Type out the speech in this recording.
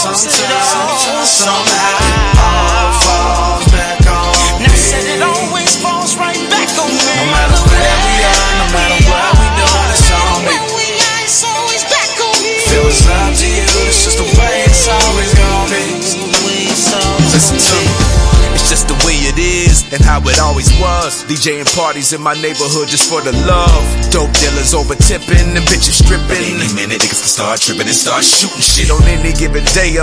sometimes, somehow, it all falls back on me. Now said it always falls right back on me. No matter where we are, no matter what we do, it's on me. Where we are, it's always back on me. If it was up to you, it's just the way it's always gonna be. Listen to me. It's just the way it is and how it always was. DJing parties in my neighborhood just for the love. Dope dealers over tipping and bitches stripping. Any minute niggas can start tripping and start shooting shit. On any given day,